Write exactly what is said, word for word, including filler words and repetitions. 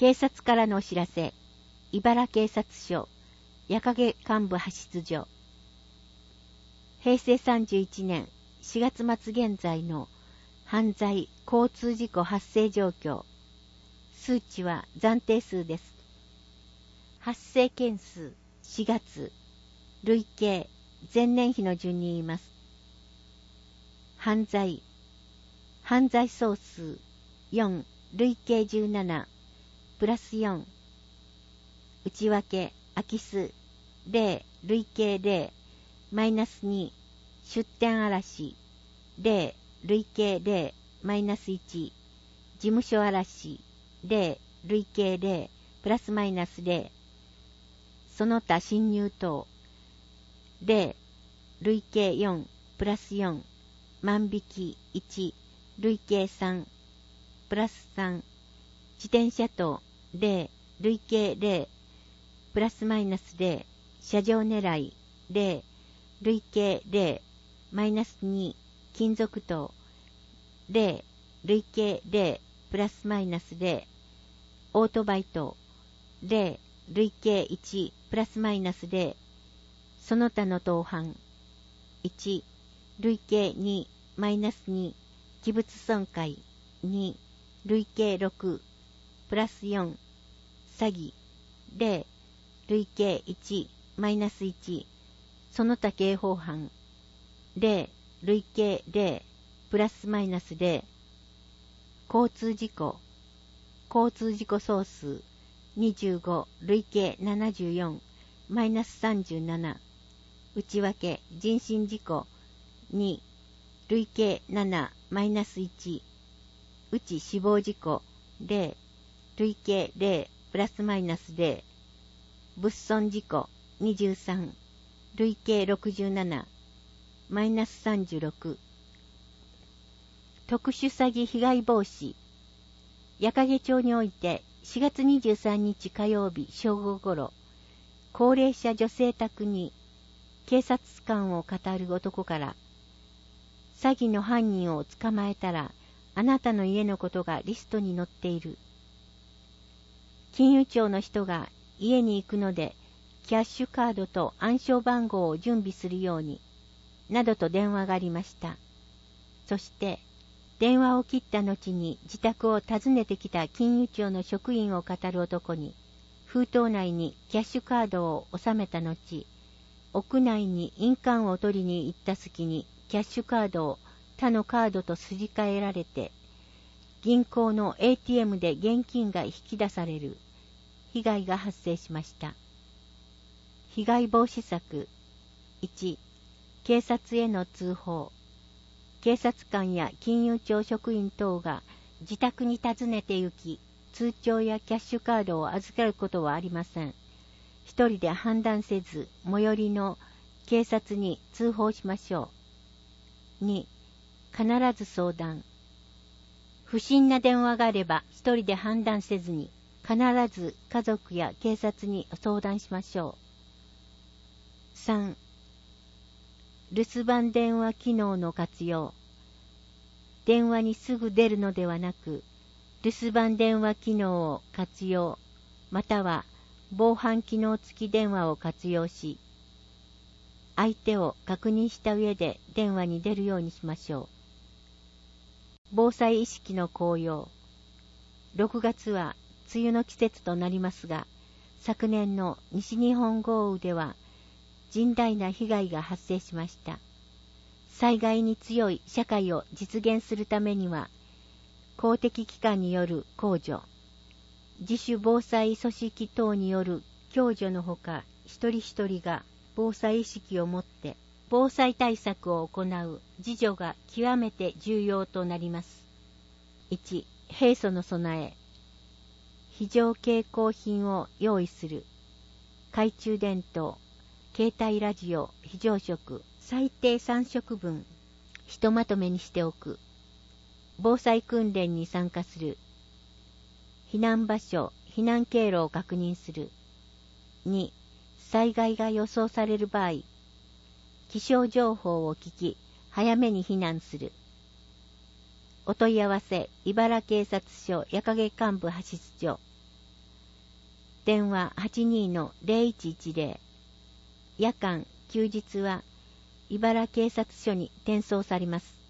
警察からのお知らせ。茨警察署、矢影幹部派出所。へいせいさんじゅういちねんしがつ末現在の犯罪交通事故発生状況。数値は暫定数です。発生件数しがつ、累計、前年比の順に言います。犯罪、犯罪総数よん、累計じゅうなな、プラスよん、内訳、空き数ゼロ、累計ゼロ、マイナスに、出店嵐ゼロ、累計ゼロ、マイナスいち、事務所嵐ゼロ、累計ゼロ、プラスマイナスゼロ、その他侵入等ゼロ、累計よん、プラスよん、万引きいち、累計さん、プラスさん、自転車等ゼロ、累計ゼロ、プラスマイナスゼロ、車上狙いゼロ、累計ゼロ、マイナスに、金属等ゼロ、累計ゼロ、プラスマイナスゼロ、オートバイ等ゼロ、累計いち、プラスマイナスゼロ、その他の当犯いち、累計に、マイナスに、器物損壊に、累計ろく、プラスよん、詐欺ゼロ、累計いち、マイナスいち、その他刑法犯ゼロ、累計ゼロ、プラスマイナスゼロ、交通事故、交通事故総数にじゅうご、累計ななじゅうよん、マイナスさんじゅうなな、内訳、人身事故に、累計なな、マイナスいち、うち死亡事故ゼロ、累計ゼロ、プラスマイナスゼロ、物損事故にじゅうさん、累計ろくじゅうなな、マイナスさんじゅうろく。特殊詐欺被害防止。矢掛町においてしがつにじゅうさんにち火曜日正午ごろ、高齢者女性宅に警察官を語る男から、詐欺の犯人を捕まえたら、あなたの家のことがリストに載っている。金融庁の人が家に行くので、キャッシュカードと暗証番号を準備するように、などと電話がありました。そして、電話を切った後に自宅を訪ねてきた金融庁の職員を語る男に、封筒内にキャッシュカードを収めた後、屋内に印鑑を取りに行った隙にキャッシュカードを他のカードとすり替えられて、銀行の エーティーエム で現金が引き出される被害が発生しました。被害防止策いち、警察への通報。警察官や金融庁職員等が自宅に訪ねて行き、通帳やキャッシュカードを預かることはありません。一人で判断せず、最寄りの警察に通報しましょう。に、必ず相談。不審な電話があれば一人で判断せずに、必ず家族や警察に相談しましょう。さん、留守番電話機能の活用。電話にすぐ出るのではなく、留守番電話機能を活用、または防犯機能付き電話を活用し、相手を確認した上で電話に出るようにしましょう。防災意識の高揚。ろくがつは梅雨の季節となりますが、昨年の西日本豪雨では甚大な被害が発生しました。災害に強い社会を実現するためには、公的機関による公助、自主防災組織等による共助のほか、一人一人が防災意識を持って防災対策を行う自助が極めて重要となります。いち、平素の備え。非常携行品を用意する。懐中電灯、携帯ラジオ、非常食、最低さんしょくぶん、ひとまとめにしておく。防災訓練に参加する。避難場所、避難経路を確認する。に、災害が予想される場合、気象情報を聞き、早めに避難する。お問い合わせ、茨警察署矢掛幹部派出所。 電話 はちにーのゼロいちいちゼロ。夜間、休日は、茨警察署に転送されます。